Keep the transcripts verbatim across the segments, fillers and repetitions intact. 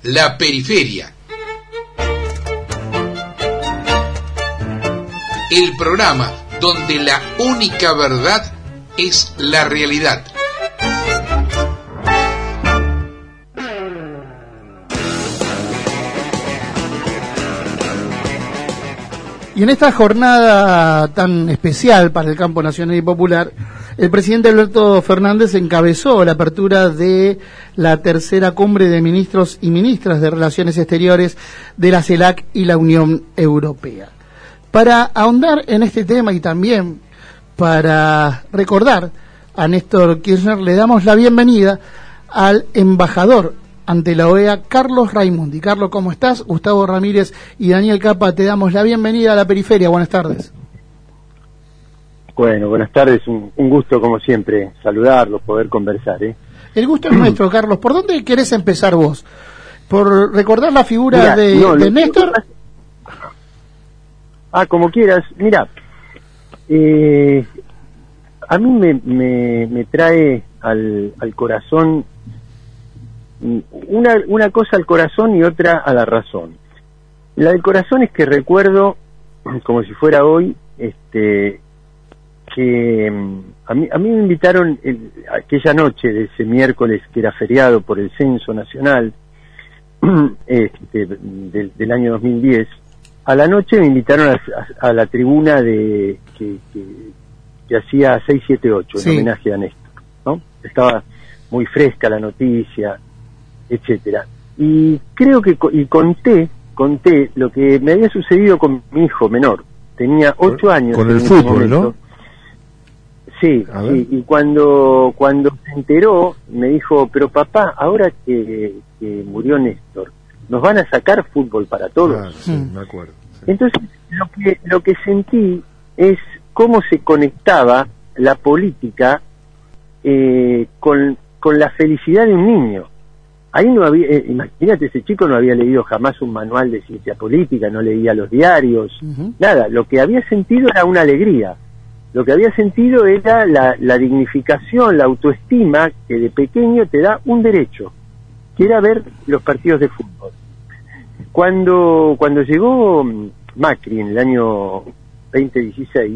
La Periferia. El programa donde la única verdad es la realidad. Y en esta jornada tan especial para el campo nacional y popular, el presidente Alberto Fernández encabezó la apertura de la tercera cumbre de ministros y ministras de Relaciones Exteriores de la CELAC y la Unión Europea. Para ahondar en este tema y también para recordar a Néstor Kirchner, le damos la bienvenida al embajador ante la O E A, Carlos Raimundi. Carlos, ¿cómo estás? Gustavo Ramírez y Daniel Capa, te damos la bienvenida a La Periferia. Buenas tardes. Bueno, buenas tardes. Un, un gusto, como siempre, saludarlos, poder conversar. ¿eh? El gusto es nuestro, Carlos. ¿Por dónde querés empezar vos? ¿Por recordar la figura Mirá, de, no, de Néstor? Ah, como quieras. Mira, eh, a mí me, me, me trae al, al corazón Una, una cosa al corazón y otra a la razón. La del corazón es que recuerdo, como si fuera hoy, este, que a mí, a mí me invitaron el, aquella noche de ese miércoles que era feriado por el Censo Nacional este, del, del año dos mil diez. A la noche me invitaron a, a, a la tribuna de que, que, que hacía seis siete ocho, en sí. homenaje a Néstor, ¿no? Estaba muy fresca la noticia, etcétera. Y creo que y conté conté lo que me había sucedido con mi hijo menor. Tenía ocho años con el fútbol, ¿no? Sí, sí, y cuando cuando se enteró me dijo, pero papá, ahora que, que murió Néstor, ¿nos van a sacar fútbol para todos? Claro, sí, me acuerdo. Sí. Entonces lo que lo que sentí es cómo se conectaba la política eh, con con la felicidad de un niño. Ahí no había, eh, imagínate, ese chico no había leído jamás un manual de ciencia política, no leía los diarios, uh-huh. nada. Lo que había sentido era una alegría. Lo que había sentido era la, la dignificación, la autoestima que de pequeño te da un derecho, que era ver los partidos de fútbol. Cuando cuando llegó Macri en el año veinte dieciséis,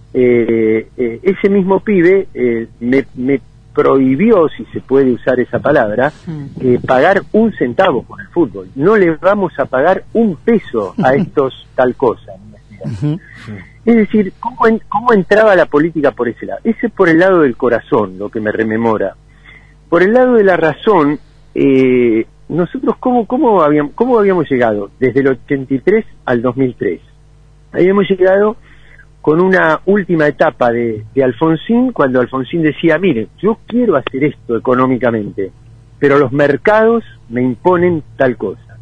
eh, eh, ese mismo pibe eh, me, me prohibió, si se puede usar esa palabra, eh, pagar un centavo por el fútbol. No le vamos a pagar un peso a estos tal cosa. Uh-huh. Es decir, ¿cómo, en, ¿cómo entraba la política por ese lado? Ese es por el lado del corazón, lo que me rememora. Por el lado de la razón, eh, nosotros, ¿cómo, cómo, habíamos, ¿cómo habíamos llegado? Desde el ochenta y tres al dos mil tres. Habíamos llegado con una última etapa de, de Alfonsín, cuando Alfonsín decía, mire, yo quiero hacer esto económicamente, pero los mercados me imponen tal cosa.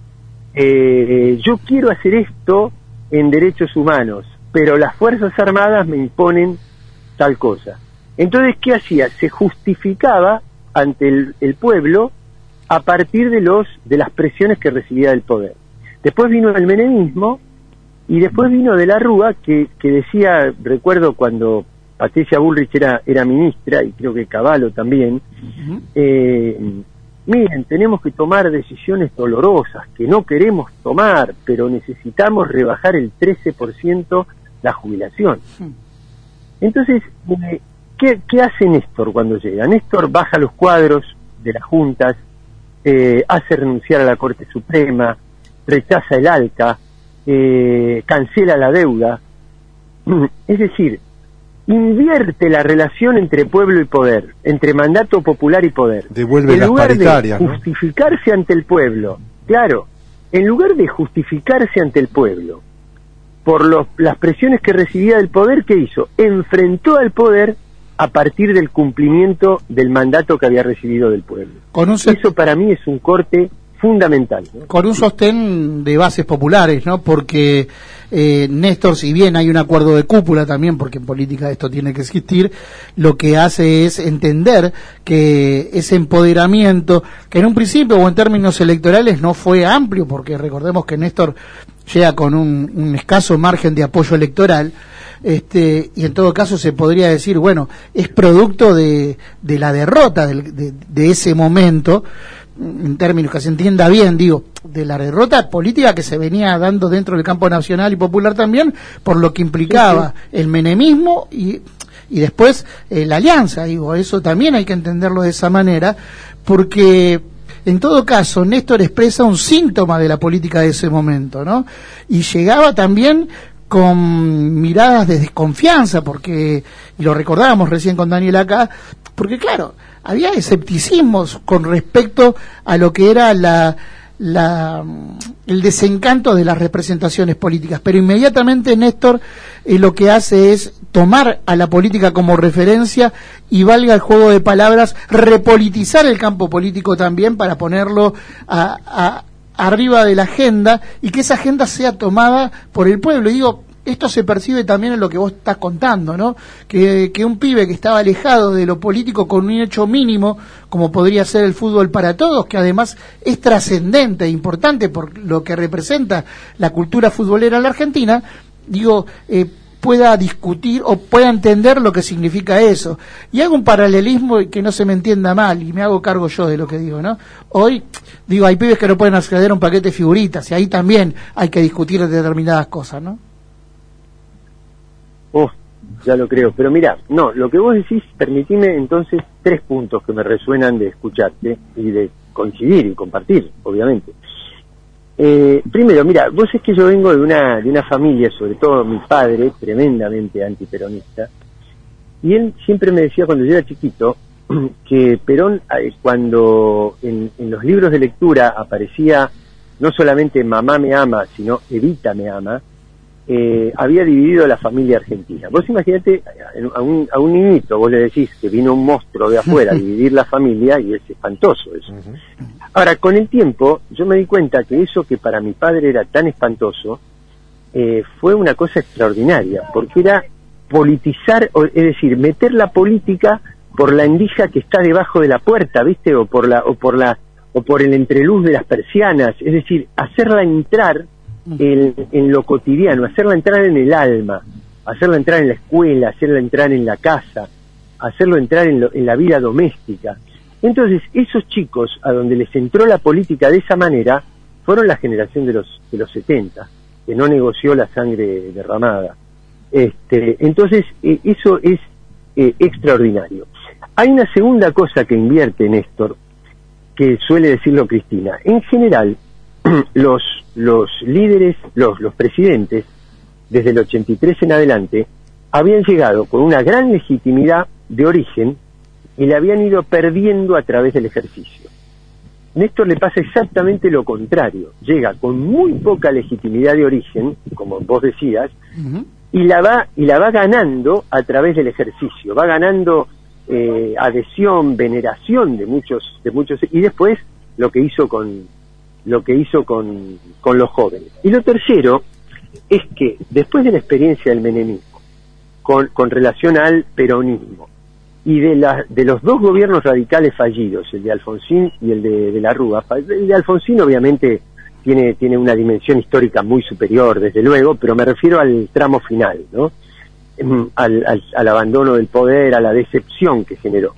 Eh, yo quiero hacer esto en derechos humanos, pero las Fuerzas Armadas me imponen tal cosa. Entonces, ¿qué hacía? Se justificaba ante el, el pueblo a partir de los de las presiones que recibía del poder. Después vino el menemismo, y después vino de la Rúa, que, que decía, recuerdo cuando Patricia Bullrich era, era ministra, y creo que Cavallo también, uh-huh. eh, miren, tenemos que tomar decisiones dolorosas, que no queremos tomar, pero necesitamos rebajar el trece por ciento la jubilación. Uh-huh. Entonces, eh, ¿qué, ¿qué hace Néstor cuando llega? Néstor baja los cuadros de las juntas, eh, hace renunciar a la Corte Suprema, rechaza el ALCA, Eh, cancela la deuda, es decir, invierte la relación entre pueblo y poder, entre mandato popular y poder. Devuelve en las lugar paritarias, de ¿no? justificarse ante el pueblo, claro, en lugar de justificarse ante el pueblo por los, las presiones que recibía del poder, ¿qué hizo? Enfrentó al poder a partir del cumplimiento del mandato que había recibido del pueblo. Con un set... Eso para mí es un corte fundamental, ¿no? Con un sostén de bases populares, ¿no? Porque eh, Néstor, si bien hay un acuerdo de cúpula también, porque en política esto tiene que existir, lo que hace es entender que ese empoderamiento, que en un principio o en términos electorales no fue amplio, porque recordemos que Néstor llega con un, un escaso margen de apoyo electoral, este, y en todo caso se podría decir, bueno, es producto de, de la derrota de, de, de ese momento, en términos que se entienda bien, digo, de la derrota política que se venía dando dentro del campo nacional y popular también, por lo que implicaba sí, sí. el menemismo y, y después eh, la alianza, digo, eso también hay que entenderlo de esa manera, porque en todo caso Néstor expresa un síntoma de la política de ese momento, ¿no? Y llegaba también con miradas de desconfianza, porque, y lo recordábamos recién con Daniel acá, porque claro, había escepticismos con respecto a lo que era la, la el desencanto de las representaciones políticas, pero inmediatamente Néstor eh, lo que hace es tomar a la política como referencia y, valga el juego de palabras, repolitizar el campo político también para ponerlo a, a arriba de la agenda y que esa agenda sea tomada por el pueblo. Y digo, esto se percibe también en lo que vos estás contando, ¿no? Que, que un pibe que estaba alejado de lo político con un hecho mínimo, como podría ser el fútbol para todos, que además es trascendente e importante por lo que representa la cultura futbolera en la Argentina, digo, eh, pueda discutir o pueda entender lo que significa eso. Y hago un paralelismo y que no se me entienda mal, y me hago cargo yo de lo que digo, ¿no? Hoy, digo, hay pibes que no pueden acceder a un paquete de figuritas, y ahí también hay que discutir determinadas cosas, ¿no? Oh, ya lo creo. Pero mira, no, lo que vos decís, permitime entonces tres puntos que me resuenan de escucharte y de coincidir y compartir, obviamente. Eh, primero, mira, vos es que yo vengo de una de una familia, sobre todo mi padre, tremendamente antiperonista, y él siempre me decía cuando yo era chiquito que Perón, eh, cuando en, en los libros de lectura aparecía no solamente Mamá me ama, sino Evita me ama, eh, había dividido la familia argentina. Vos imaginate a un, a un niñito, vos le decís que vino un monstruo de afuera a dividir la familia y es espantoso eso. Uh-huh. Ahora, con el tiempo, yo me di cuenta que eso que para mi padre era tan espantoso, eh, fue una cosa extraordinaria, porque era politizar, es decir, meter la política por la endija que está debajo de la puerta, ¿viste? O por la, o por la, o por el entreluz de las persianas, es decir, hacerla entrar en, en lo cotidiano, hacerla entrar en el alma, hacerla entrar en la escuela, hacerla entrar en la casa, hacerlo entrar en, lo, en la vida doméstica. Entonces, esos chicos a donde les entró la política de esa manera fueron la generación de los de los setenta, que no negoció la sangre derramada. Este, entonces, eh, eso es eh, extraordinario. Hay una segunda cosa que invierte Néstor, que suele decirlo Cristina. En general, los los líderes, los los presidentes, desde el ochenta y tres en adelante, habían llegado con una gran legitimidad de origen y la habían ido perdiendo a través del ejercicio. Néstor le pasa exactamente lo contrario. Llega con muy poca legitimidad de origen, como vos decías, uh-huh. y la va y la va ganando a través del ejercicio. Va ganando eh, adhesión, veneración de muchos de muchos y después lo que hizo con lo que hizo con con los jóvenes. Y lo tercero es que después de la experiencia del menemismo, con con relación al peronismo, y de, la, de los dos gobiernos radicales fallidos, el de Alfonsín y el de, de la Rúa, el de Alfonsín obviamente tiene, tiene una dimensión histórica muy superior, desde luego, pero me refiero al tramo final, ¿no? Al, al, al abandono del poder, a la decepción que generó.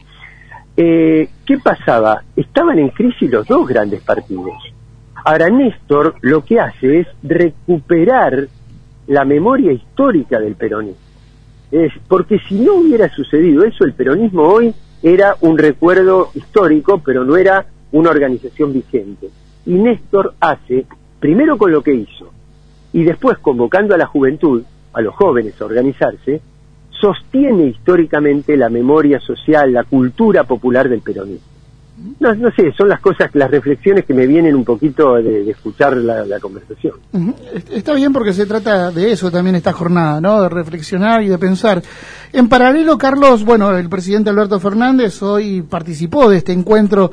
Eh, ¿Qué pasaba? Estaban en crisis los dos grandes partidos. Ahora Néstor lo que hace es recuperar la memoria histórica del peronismo. Es porque si no hubiera sucedido eso, el peronismo hoy era un recuerdo histórico, pero no era una organización vigente. Y Néstor hace, primero con lo que hizo, y después convocando a la juventud, a los jóvenes a organizarse, sostiene históricamente la memoria social, la cultura popular del peronismo. No, no sé, son las cosas, las reflexiones que me vienen un poquito de, de escuchar la, la conversación. Uh-huh. Está bien porque se trata de eso también esta jornada, ¿no? De reflexionar y de pensar. En paralelo, Carlos, bueno, el presidente Alberto Fernández hoy participó de este encuentro.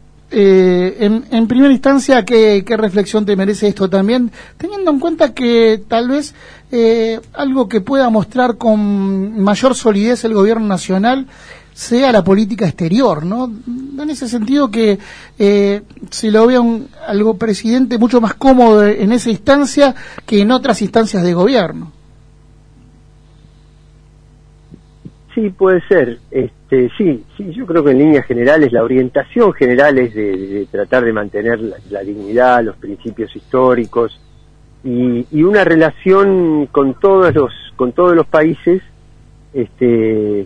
Eh, en, en primera instancia, ¿qué, ¿qué reflexión te merece esto también? Teniendo en cuenta que tal vez eh, algo que pueda mostrar con mayor solidez el gobierno nacional sea la política exterior, ¿no? En ese sentido que eh, se lo vea un algo presidente mucho más cómodo en esa instancia que en otras instancias de gobierno. Sí, puede ser. Este, sí, sí, yo creo que en líneas generales la orientación general es de, de tratar de mantener la, la dignidad, los principios históricos y, y una relación con todos los con todos los países, este,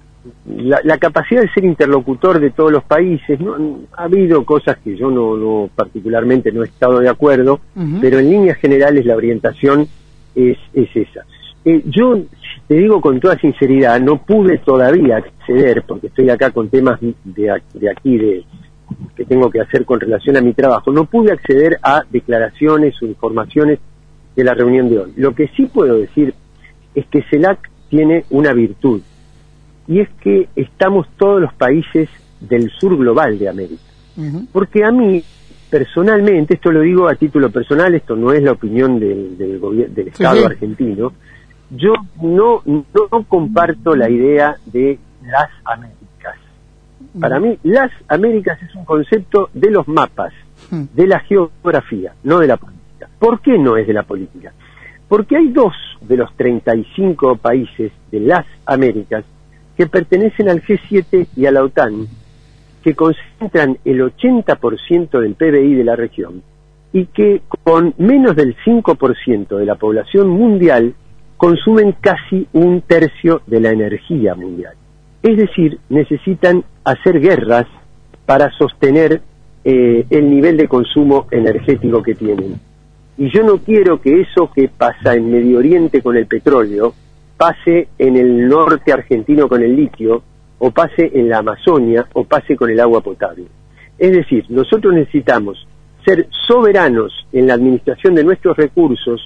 la, la capacidad de ser interlocutor de todos los países. ¿No? Ha habido cosas que yo no, no particularmente no he estado de acuerdo, uh-huh. pero en líneas generales la orientación es, es esa. Eh, yo te digo con toda sinceridad, no pude todavía acceder, porque estoy acá con temas de, de aquí de que tengo que hacer con relación a mi trabajo, no pude acceder a declaraciones o informaciones de la reunión de hoy. Lo que sí puedo decir es que CELAC tiene una virtud, y es que estamos todos los países del sur global de América. Uh-huh. Porque a mí, personalmente, esto lo digo a título personal, esto no es la opinión del, del, gobierno, del Estado sí, sí. argentino, yo no, no comparto la idea de las Américas. Para mí, las Américas es un concepto de los mapas, de la geografía, no de la política. ¿Por qué no es de la política? Porque hay dos de los treinta y cinco países de las Américas que pertenecen al G siete y a la OTAN, que concentran el ochenta por ciento del P B I de la región y que con menos del cinco por ciento de la población mundial consumen casi un tercio de la energía mundial. Es decir, necesitan hacer guerras para sostener eh, el nivel de consumo energético que tienen. Y yo no quiero que eso que pasa en Medio Oriente con el petróleo pase en el norte argentino con el litio, o pase en la Amazonia, o pase con el agua potable. Es decir, nosotros necesitamos ser soberanos en la administración de nuestros recursos,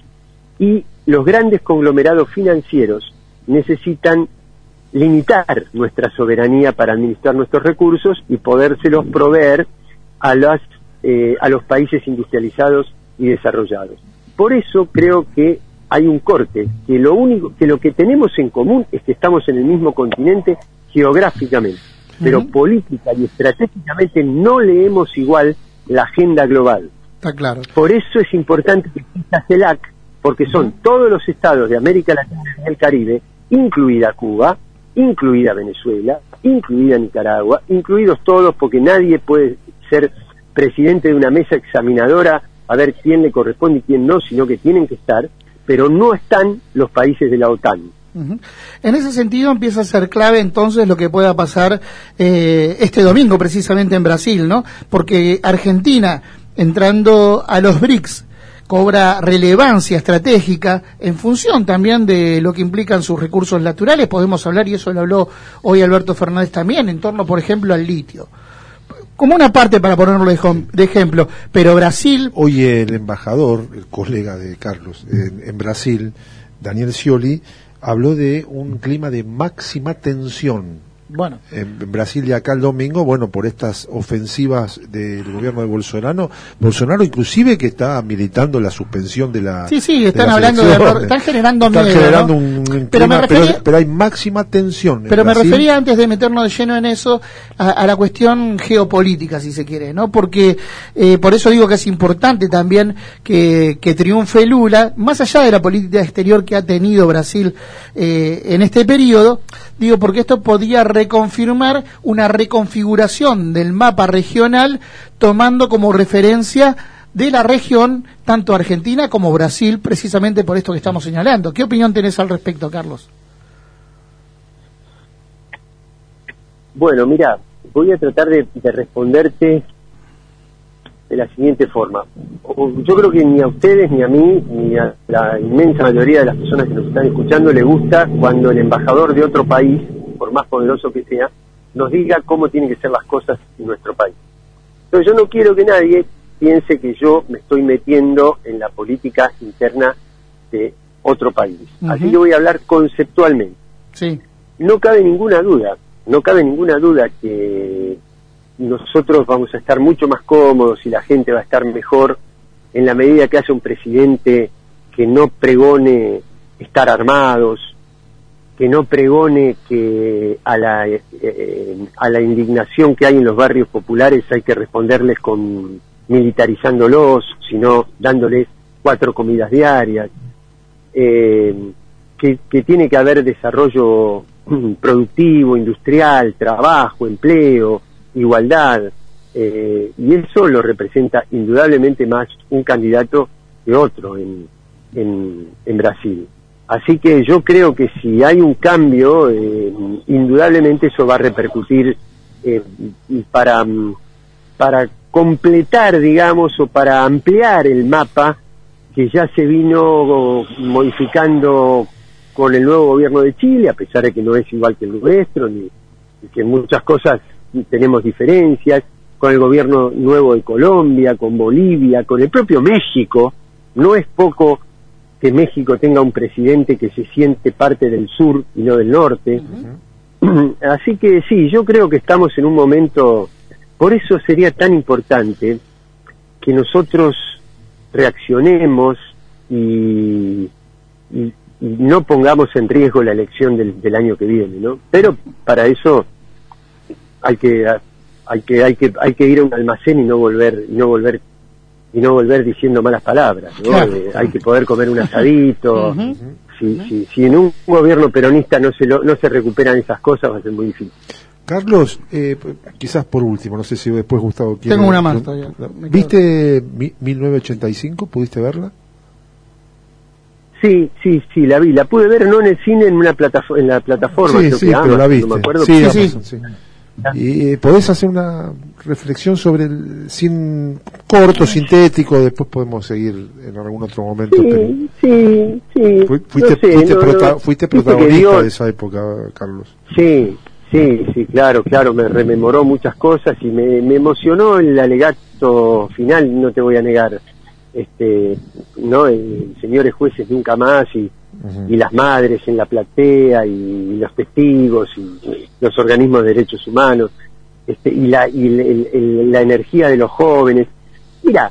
y los grandes conglomerados financieros necesitan limitar nuestra soberanía para administrar nuestros recursos y podérselos proveer a las eh, a los países industrializados y desarrollados. Por eso creo que hay un corte, que lo único que lo que tenemos en común es que estamos en el mismo continente geográficamente, pero uh-huh. política y estratégicamente no leemos igual la agenda global. Está claro. Por eso es importante que exista CELAC, porque son todos los estados de América Latina y el Caribe, incluida Cuba, incluida Venezuela, incluida Nicaragua, incluidos todos, porque nadie puede ser presidente de una mesa examinadora a ver quién le corresponde y quién no, sino que tienen que estar, pero no están los países de la OTAN. Uh-huh. En ese sentido empieza a ser clave entonces lo que pueda pasar eh, este domingo precisamente en Brasil, ¿no? Porque Argentina, entrando a los BRICS, cobra relevancia estratégica en función también de lo que implican sus recursos naturales. Podemos hablar, y eso lo habló hoy Alberto Fernández también, en torno, por ejemplo, al litio. Como una parte para ponerlo de ejemplo, pero Brasil... Hoy el embajador, el colega de Carlos, en, en Brasil, Daniel Scioli, habló de un clima de máxima tensión. Bueno, en Brasil y acá el domingo, bueno, por estas ofensivas del gobierno de Bolsonaro, Bolsonaro inclusive que está militando la suspensión de la sí, sí, están hablando de error, están generando están miedo, generando ¿no? un, un pero, clima, me refería, pero, pero hay máxima tensión. Pero me Brasil. refería, antes de meternos de lleno en eso, a, a la cuestión geopolítica, si se quiere, ¿no? Porque eh, por eso digo que es importante también que, que triunfe Lula, más allá de la política exterior que ha tenido Brasil eh, en este periodo, digo, porque esto podía reconfirmar una reconfiguración del mapa regional, tomando como referencia de la región tanto Argentina como Brasil, precisamente por esto que estamos señalando. ¿Qué opinión tenés al respecto, Carlos? Bueno, mira, voy a tratar de, de responderte de la siguiente forma. Yo creo que ni a ustedes, ni a mí, ni a la inmensa mayoría de las personas que nos están escuchando le gusta cuando el embajador de otro país, por más poderoso que sea, nos diga cómo tienen que ser las cosas en nuestro país. Entonces yo no quiero que nadie piense que yo me estoy metiendo en la política interna de otro país. Uh-huh. Así que voy a hablar conceptualmente. Sí. No cabe ninguna duda, no cabe ninguna duda que nosotros vamos a estar mucho más cómodos y la gente va a estar mejor en la medida que haya un presidente que no pregone estar armados, que no pregone que a la eh, a la indignación que hay en los barrios populares hay que responderles con militarizándolos, sino dándoles cuatro comidas diarias, eh, que, que tiene que haber desarrollo productivo, industrial, trabajo, empleo, igualdad, eh, y eso lo representa indudablemente más un candidato que otro en, en, en Brasil. Así que yo creo que si hay un cambio, eh, indudablemente eso va a repercutir eh, para, para completar, digamos, o para ampliar el mapa que ya se vino modificando con el nuevo gobierno de Chile, a pesar de que no es igual que el nuestro, ni que en muchas cosas tenemos diferencias, con el gobierno nuevo de Colombia, con Bolivia, con el propio México. No es poco que México tenga un presidente que se siente parte del sur y no del norte. Uh-huh. Así que sí, yo creo que estamos en un momento, por eso sería tan importante que nosotros reaccionemos y, y, y no pongamos en riesgo la elección del, del año que viene, ¿no? Pero para eso hay que hay que hay que hay que ir a un almacén y no volver y no volver y no volver diciendo malas palabras, ¿no? Claro. Eh, hay que poder comer un asadito. Uh-huh. si, uh-huh. si, si en un gobierno peronista no se lo, no se recuperan esas cosas, va a ser muy difícil. Carlos, eh, quizás por último, no sé si después Gustavo quiere... Tengo una más todavía. ¿Viste mi, mil novecientos ochenta y cinco? ¿Pudiste verla? Sí, sí, sí, la vi. La pude ver no en el cine, en una plataforma, en la plataforma. Sí, sí, pero Amazon, la viste. No me acuerdo. Sí, sí, Amazon, sí. sí. ¿Y eh, podés hacer una reflexión sobre el sin corto, sintético? Después podemos seguir en algún otro momento. Sí, pero... sí, sí. Fuiste, no sé, fuiste, no, prota no, fuiste protagonista dio... de esa época, Carlos. Sí, sí, sí, claro, claro. Me rememoró muchas cosas y me, me emocionó el alegato final, no te voy a negar. Este, no, el, señores jueces nunca más y, uh-huh. y las madres en la platea y, y los testigos y, y los organismos de derechos humanos, este, y la y el, el, el, la energía de los jóvenes. Mira,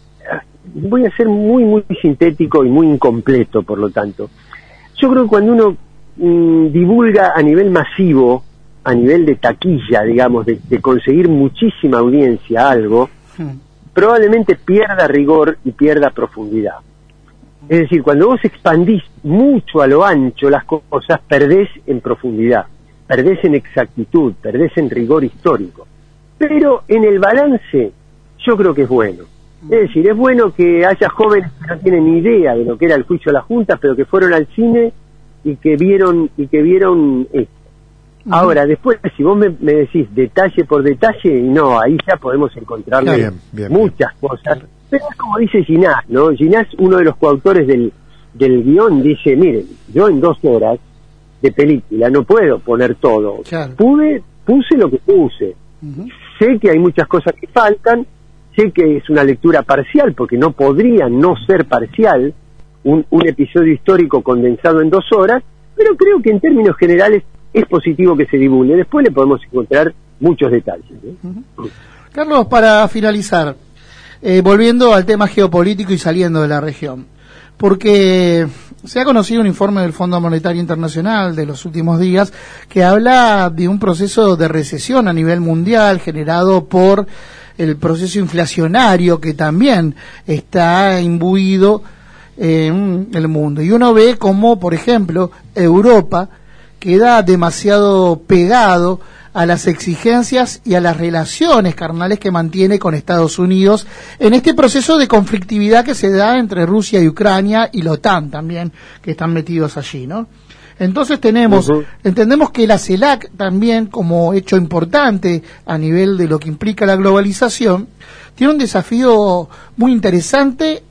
voy a ser muy muy sintético y muy incompleto, por lo tanto. Yo creo que cuando uno mmm, divulga a nivel masivo, a nivel de taquilla, digamos, de, de conseguir muchísima audiencia algo, uh-huh. probablemente pierda rigor y pierda profundidad. Es decir, cuando vos expandís mucho a lo ancho las cosas, perdés en profundidad, perdés en exactitud, perdés en rigor histórico. Pero en el balance, yo creo que es bueno. Es decir, es bueno que haya jóvenes que no tienen ni idea de lo que era el juicio de la Junta, pero que fueron al cine y que vieron y que vieron esto. Uh-huh. Ahora, después, si vos me, me decís detalle por detalle, no, ahí ya podemos encontrarle bien, bien, muchas bien. cosas. Pero es como dice Ginás, ¿no? Ginás, uno de los coautores del, del guión, dice, miren, yo en dos horas de película no puedo poner todo. Claro. Pude, puse lo que puse. Uh-huh. Sé que hay muchas cosas que faltan, sé que es una lectura parcial, porque no podría no ser parcial un, un episodio histórico condensado en dos horas, pero creo que en términos generales es positivo que se divulgue. Después le podemos encontrar muchos detalles, ¿eh? Uh-huh. Carlos, para finalizar, eh, volviendo al tema geopolítico y saliendo de la región, porque se ha conocido un informe del Fondo Monetario Internacional de los últimos días que habla de un proceso de recesión a nivel mundial generado por el proceso inflacionario que también está imbuido en el mundo. Y uno ve como, por ejemplo, Europa queda demasiado pegado a las exigencias y a las relaciones carnales que mantiene con Estados Unidos en este proceso de conflictividad que se da entre Rusia y Ucrania y la OTAN también, que están metidos allí, ¿no? Entonces tenemos, uh-huh. entendemos que la CELAC también, como hecho importante a nivel de lo que implica la globalización, tiene un desafío muy interesante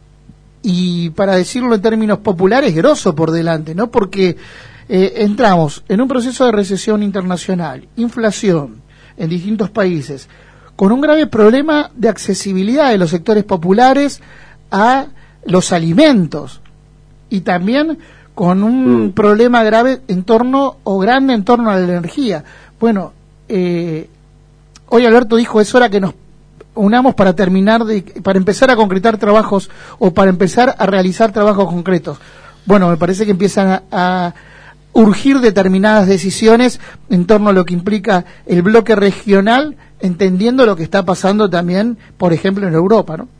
y, para decirlo en términos populares, grosso por delante, ¿no? Porque Eh, entramos en un proceso de recesión internacional, inflación en distintos países, con un grave problema de accesibilidad de los sectores populares a los alimentos y también con un mm. problema grave en torno o grande en torno a la energía. Bueno, eh, hoy Alberto dijo, es hora que nos unamos para terminar de, para empezar a concretar trabajos o para empezar a realizar trabajos concretos. Bueno, me parece que empiezan a, a urgir determinadas decisiones en torno a lo que implica el bloque regional, entendiendo lo que está pasando también, por ejemplo, en Europa, ¿no?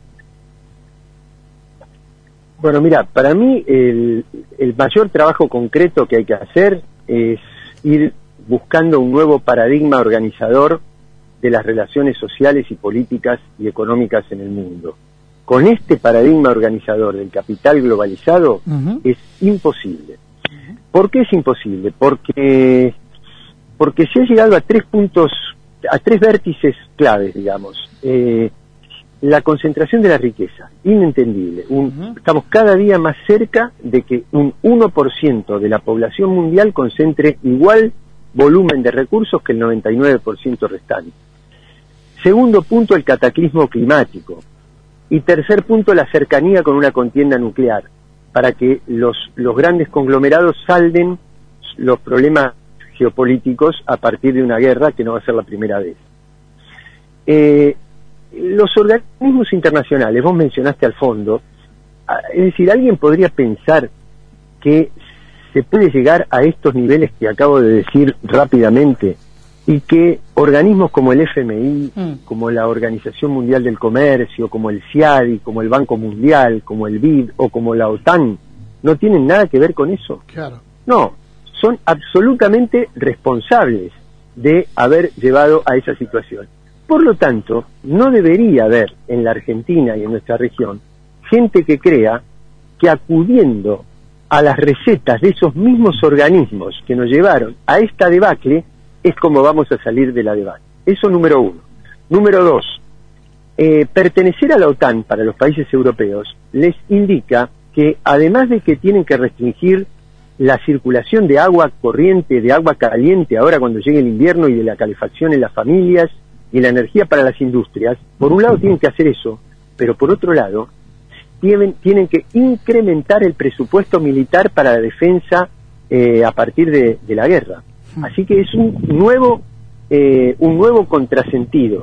Bueno, mira, para mí el, el mayor trabajo concreto que hay que hacer es ir buscando un nuevo paradigma organizador de las relaciones sociales y políticas y económicas en el mundo. Con este paradigma organizador del capital globalizado uh-huh. es imposible. ¿Por qué es imposible? Porque, porque se ha llegado a tres puntos, a tres vértices claves, digamos. Eh, la concentración de la riqueza, inentendible. Un, uh-huh. Estamos cada día más cerca de que un uno por ciento de la población mundial concentre igual volumen de recursos que el noventa y nueve por ciento restante. Segundo punto, el cataclismo climático. Y tercer punto, la cercanía con una contienda nuclear, para que los, los grandes conglomerados salden los problemas geopolíticos a partir de una guerra que no va a ser la primera vez. Eh, los organismos internacionales, vos mencionaste al fondo, es decir, alguien podría pensar que se puede llegar a estos niveles que acabo de decir rápidamente y que organismos como el F M I, mm. como la Organización Mundial del Comercio, como el CIADI, como el Banco Mundial, como el B I D o como la OTAN, no tienen nada que ver con eso. Claro. No, son absolutamente responsables de haber llevado a esa situación. Por lo tanto, no debería haber en la Argentina y en nuestra región gente que crea que acudiendo a las recetas de esos mismos organismos que nos llevaron a esta debacle es como vamos a salir de la debacle. Eso número uno. Número dos, eh, pertenecer a la OTAN para los países europeos les indica que además de que tienen que restringir la circulación de agua corriente, de agua caliente ahora cuando llegue el invierno y de la calefacción en las familias y la energía para las industrias, por un lado tienen que hacer eso, pero por otro lado tienen, tienen que incrementar el presupuesto militar para la defensa eh, a partir de, de la guerra. Así que es un nuevo eh, un nuevo contrasentido.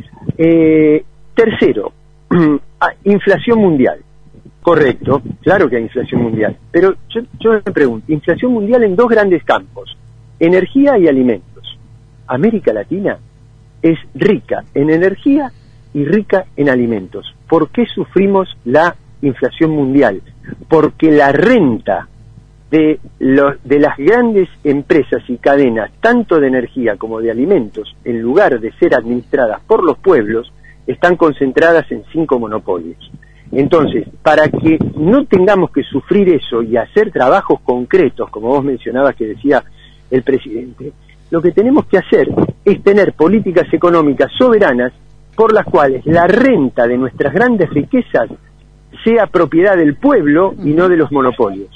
Eh, tercero, inflación mundial. Correcto, claro que hay inflación mundial, pero yo, yo me pregunto, inflación mundial en dos grandes campos, energía y alimentos. América Latina es rica en energía y rica en alimentos. ¿Por qué sufrimos la inflación mundial? Porque la renta de, los, de las grandes empresas y cadenas, tanto de energía como de alimentos, en lugar de ser administradas por los pueblos, están concentradas en cinco monopolios. Entonces, para que no tengamos que sufrir eso y hacer trabajos concretos, como vos mencionabas que decía el presidente, lo que tenemos que hacer es tener políticas económicas soberanas por las cuales la renta de nuestras grandes riquezas sea propiedad del pueblo y no de los monopolios.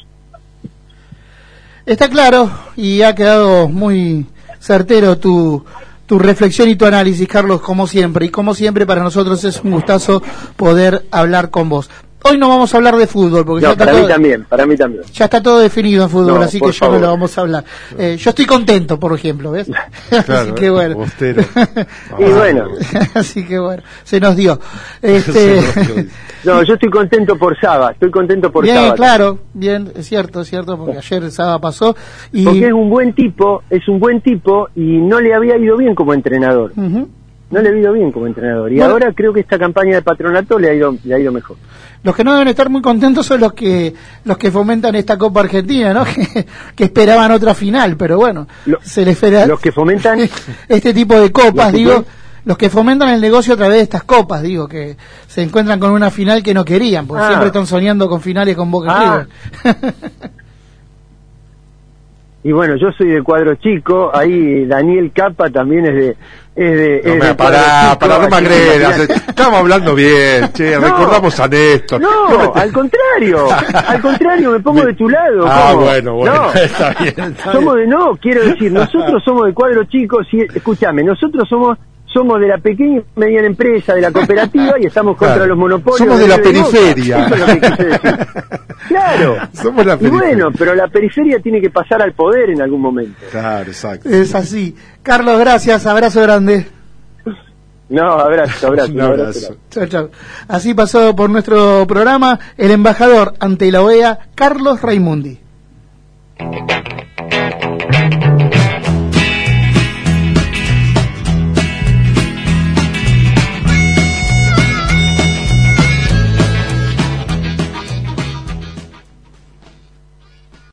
Está claro y ha quedado muy certero tu, tu reflexión y tu análisis, Carlos, como siempre. Y como siempre, para nosotros es un gustazo poder hablar con vos. Hoy no vamos a hablar de fútbol, porque no, ya está para todo, mí también, para mí también. Ya está todo definido en fútbol, no, así que ya no lo vamos a hablar. Eh, yo estoy contento, por ejemplo, ¿ves? Claro, así que bueno. Y bueno. Así que bueno, se nos dio. Este... no, yo estoy contento por Saba, estoy contento por bien, Saba. Bien, claro, bien, es cierto, es cierto, porque ayer Saba pasó. Y... Porque es un buen tipo, es un buen tipo y no le había ido bien como entrenador. Uh-huh. No le ha ido bien como entrenador. Y bueno, ahora creo que esta campaña de patronato le ha ido, le ha ido mejor. Los que no deben estar muy contentos son los que los que fomentan esta Copa Argentina, ¿no? Que, que esperaban otra final, pero bueno, Lo, se les espera los que fomentan este tipo de copas, que digo, pueden... los que fomentan el negocio a través de estas copas, digo, que se encuentran con una final que no querían, porque ah. siempre están soñando con finales con Boca ah. y River. Y bueno, yo soy de Cuadro Chico, ahí Daniel Capa también es de... Es de, no, es me, de para, para no me agredas, estamos hablando bien, che, no, recordamos a Néstor. No, te... al contrario, al contrario, me pongo de tu lado. Ah, ¿cómo? bueno, bueno, no, está bien. Está somos bien. de, no, quiero decir, nosotros somos de Cuadro Chico, si, escúchame, nosotros somos... somos de la pequeña y mediana empresa, de la cooperativa, y estamos contra claro. los monopolios. Somos de, de la periferia. Eso es lo que quise decir. Claro. Somos la periferia. Y bueno, pero la periferia tiene que pasar al poder en algún momento. Claro, exacto. Es así. Carlos, gracias. Abrazo grande. No, abrazo, abrazo. Un abrazo. Chao, chao. Así pasó por nuestro programa el embajador ante la O E A, Carlos Raimundi.